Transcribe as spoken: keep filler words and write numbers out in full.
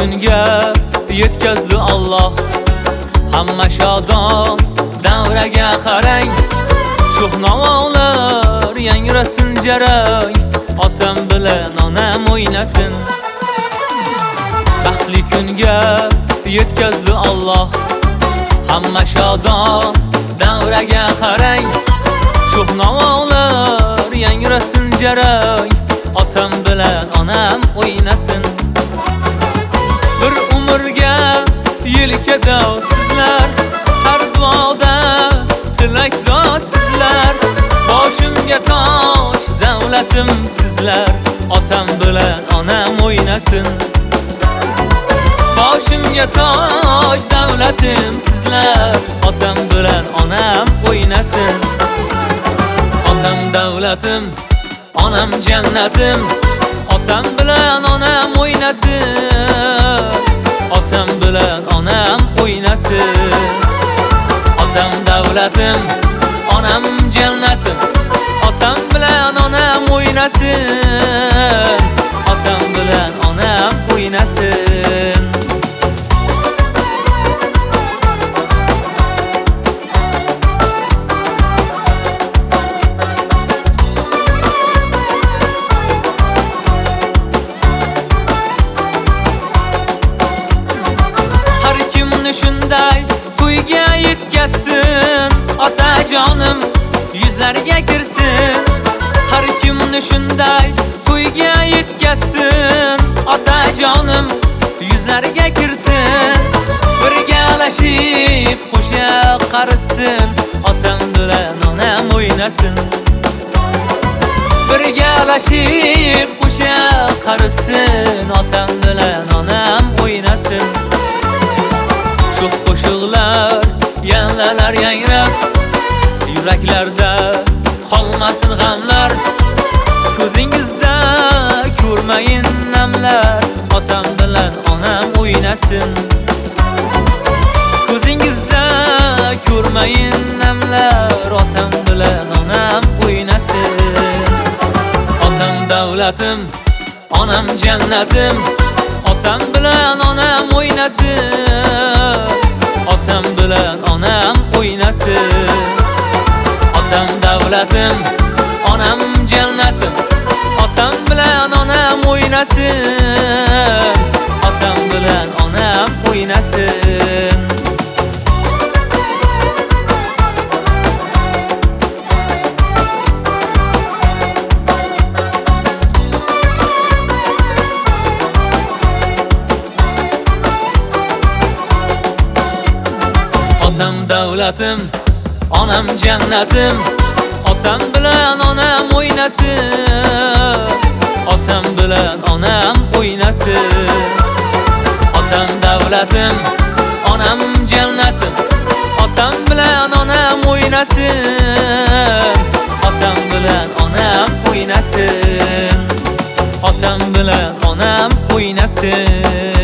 kunga yetkazdi Alloh. Hamma shodon davraga qarang, sho'xnovolar yangrasin jarang, otam bilan onam o'ynasin. Baxtli kunga yetkazdi Alloh. Hamma shodon davraga qarang, sho'xnovolar yangrasin jarang, otam bilan onam o'ynasin. Bir umrga yelkada sizlar, har duoda tilakda sizlar. Boshimga toj davlatim sizlar, otam bilan onam o'ynasin. Boshimga toj davlatim sizlar, otam bilan onam o'ynasin. Otam davlatim, onam jannatim, otam bilan onam o'ynasin. Otam bilan onam o'ynasin. Otam davlatim, onam jannatim, otam bilan onam o'ynasin. Otam bilan onam o'ynasin. Shunday to'yga yetkazsin, otajonim yuzlarga kirsin. Har kimni shunday to'yga yetkazsin, otajonim yuzlarga kirsin. Birgalashib qo'sha qarsin, otam bilan onam o'ynasin. Birgalashib qo'sha qarsin, otam bilan onam o'ynasin. Sho'x qo'shiqlar, yanlalar yangrab, yuraklarda qolmasin g'amlar. Ko'zingizda ko'rmayin namlar, otam bilan onam o'ynasin. Ko'zingizda ko'rmayin namlar, otam bilan onam o'ynasin. Otam davlatim, onam jannatim, otam bilan onam o'ynasin. Otam bilan onam o'ynasin. Otam davlatim, onam jannatim, otam bilan onam o'ynasin. Otam bilan onam o'ynasin. Otam davlatim, onam jannatim, otam bilan onam o'ynasin. Otam bilan onam o'ynasin. Otam davlatim, onam jannatim, otam bilan onam o'ynasin. Otam bilan onam o'ynasin. Otam bilan onam o'ynasin.